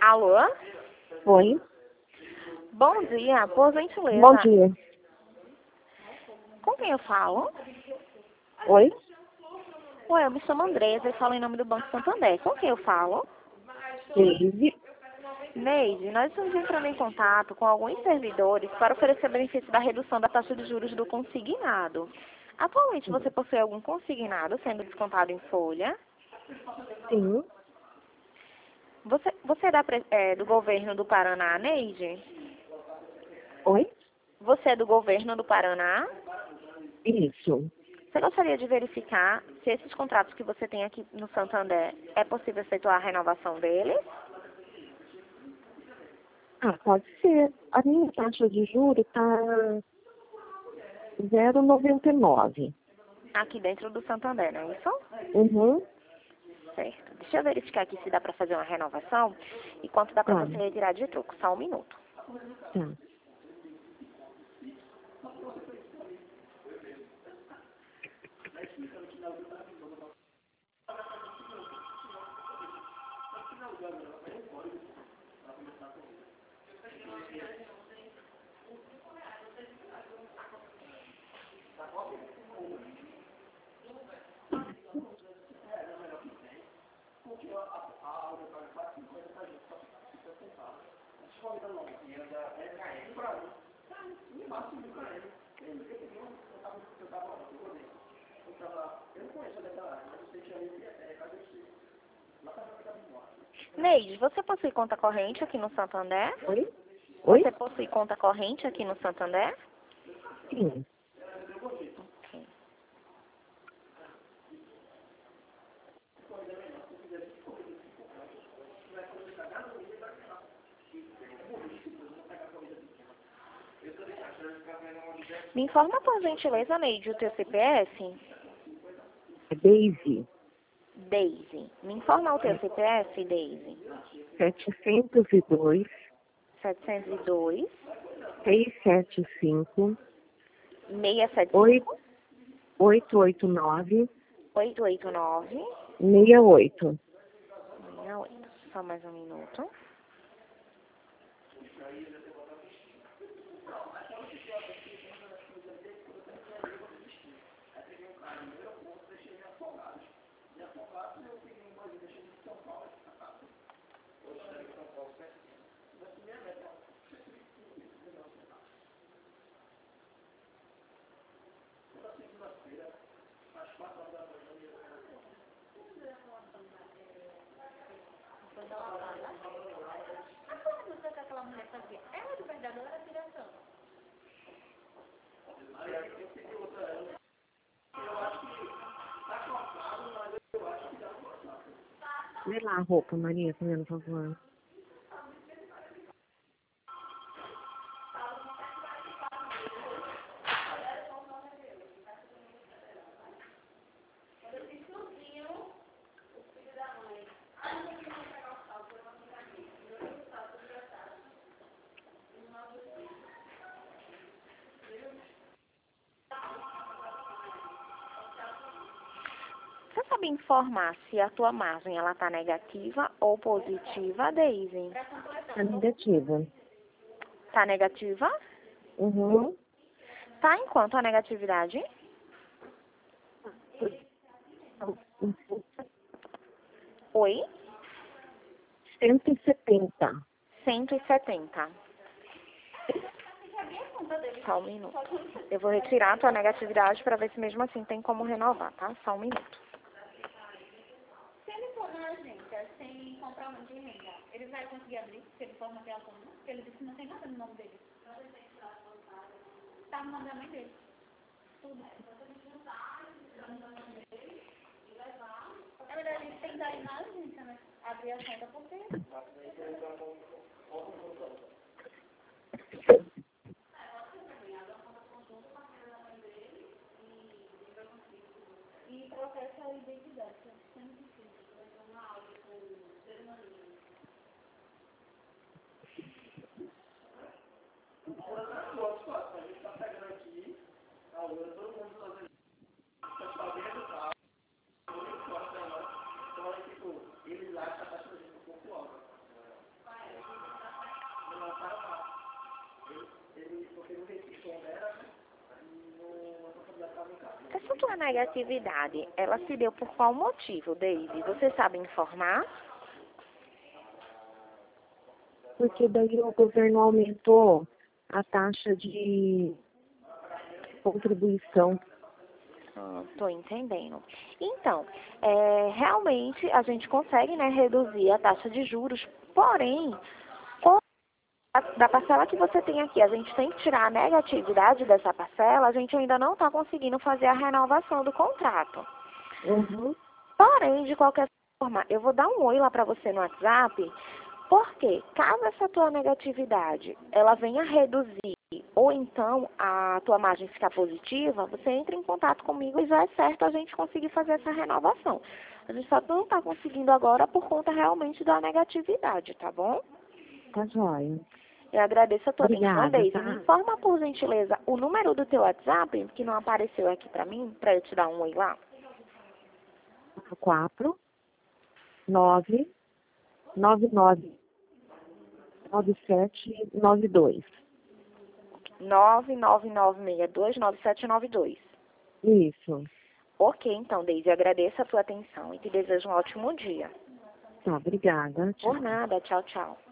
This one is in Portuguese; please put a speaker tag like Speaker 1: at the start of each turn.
Speaker 1: Alô?
Speaker 2: Oi.
Speaker 1: Bom dia, por gentileza.
Speaker 2: Bom dia.
Speaker 1: Com quem eu falo?
Speaker 2: Oi.
Speaker 1: Oi, eu me chamo Andresa e falo em nome do Banco Santander. Com quem eu falo?
Speaker 2: Neide.
Speaker 1: Neide, nós estamos entrando em contato com alguns servidores para oferecer benefício da redução da taxa de juros do consignado. Atualmente você possui algum consignado sendo descontado em folha?
Speaker 2: Sim.
Speaker 1: Você é do governo do Paraná, Neide?
Speaker 2: Oi.
Speaker 1: Você é do governo do Paraná?
Speaker 2: Isso.
Speaker 1: Você gostaria de verificar se esses contratos que você tem aqui no Santander é possível efetuar a renovação deles?
Speaker 2: Pode ser. A minha taxa de juros está 0,99.
Speaker 1: Aqui dentro do Santander, não é isso?
Speaker 2: Uhum.
Speaker 1: Certo. Deixa eu verificar aqui se dá para fazer uma renovação e quanto dá para
Speaker 2: Tá.
Speaker 1: você retirar de troco. Só um minuto.
Speaker 2: Tá.
Speaker 1: Neide, você possui conta corrente aqui no Santander?
Speaker 2: Oi. Oi.
Speaker 1: Você possui conta corrente aqui no Santander?
Speaker 2: Sim.
Speaker 1: Ok. Me informa, por gentileza, Neide, o teu CPF?
Speaker 2: É Daisy.
Speaker 1: Daisy. Me informa o teu CPF, Daisy?
Speaker 2: 702
Speaker 1: 702
Speaker 2: 675
Speaker 1: 675
Speaker 2: 889
Speaker 1: 889
Speaker 2: 68.
Speaker 1: 68. Só mais um minuto.
Speaker 2: Vê lá a roupa, Maria, fazendo favor.
Speaker 1: Você sabe informar se a tua margem ela tá negativa ou positiva, Daisy?
Speaker 2: Tá negativa.
Speaker 1: Tá negativa?
Speaker 2: Uhum.
Speaker 1: Tá em quanto a negatividade? Oi?
Speaker 2: 170.
Speaker 1: 170. Só um minuto. Eu vou retirar a tua negatividade para ver se mesmo assim tem como renovar, tá? Só um minuto.
Speaker 3: Se ele for na agência sem comprovante de renda, ele vai conseguir abrir, se ele for manter autônomo? Porque ele disse que não tem nada no nome dele. Tá no nome da mãe dele. Tudo. Na verdade, ele tem que dar na agência, né? Abrir a conta porque... E processa a identidade, que é sempre difícil.
Speaker 1: Essa tua negatividade, ela se deu por qual motivo, Daisy? Você sabe informar?
Speaker 2: Porque daí o governo aumentou a taxa de contribuição.
Speaker 1: Estou entendendo. Então, realmente a gente consegue, né, reduzir a taxa de juros, porém, da parcela que você tem aqui, a gente tem que tirar a negatividade dessa parcela, a gente ainda não está conseguindo fazer a renovação do contrato.
Speaker 2: Uhum.
Speaker 1: Porém, de qualquer forma, eu vou dar um oi lá para você no WhatsApp, porque caso essa tua negatividade, ela venha reduzir, ou então a tua margem ficar positiva, você entra em contato comigo e já é certo a gente conseguir fazer essa renovação. A gente só não está conseguindo agora por conta realmente da negatividade, tá bom?
Speaker 2: Tá joia.
Speaker 1: Eu agradeço a tua atenção,
Speaker 2: Obrigada,
Speaker 1: Daisy.
Speaker 2: tá?
Speaker 1: Me informa, por gentileza, o número do teu WhatsApp, que não apareceu aqui pra mim, pra eu te dar um oi lá.
Speaker 2: 4 9 99 9792.
Speaker 1: 999629792.
Speaker 2: Isso.
Speaker 1: Ok, então, Daisy, agradeço a tua atenção e te desejo um ótimo dia.
Speaker 2: Tá, obrigada. Tchau.
Speaker 1: Por nada, tchau, tchau.